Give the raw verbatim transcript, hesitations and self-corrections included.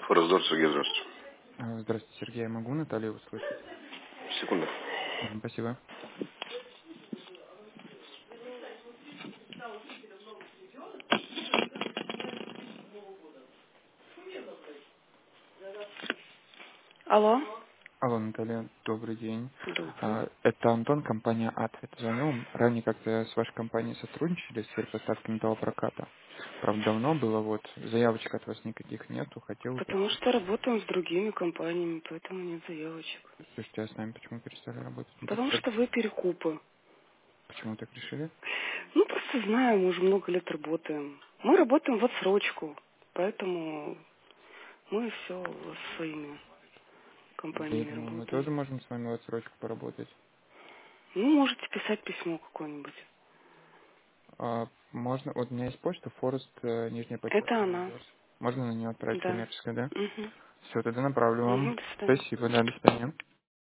Фораздор Сергей, здравствуйте. А, Здравствуйте, Сергей. Я могу Наталью услышать? Секунду. Мгм, Спасибо. Алло. Алло, Наталья, добрый день. Добрый. А, Это Антон, компания Atvet. Звоню. Ранее как-то с вашей компанией сотрудничали в сфере поставки металлопроката. Правда, давно было, вот, заявочек от вас никаких нету. Хотел Потому уточнить. что работаем с другими компаниями, поэтому нет заявочек. Слушайте, а с нами почему перестали работать? Мы так Потому про- что вы перекупы. Почему так решили? Ну, просто знаю, мы уже много лет работаем. Мы работаем в отсрочку, поэтому мы все с своими Да я компаниями думаю, мы работаем. тоже можем с вами в отсрочку поработать. Ну, можете писать письмо какое-нибудь. А, можно, вот у меня есть почта, Форест, э, нижнее Это подчеркивание, она. Дорс. Можно на нее отправить Да. коммерческое, да? Угу. Все, тогда направлю Угу, вам. до свидания. Спасибо, да, до свидания.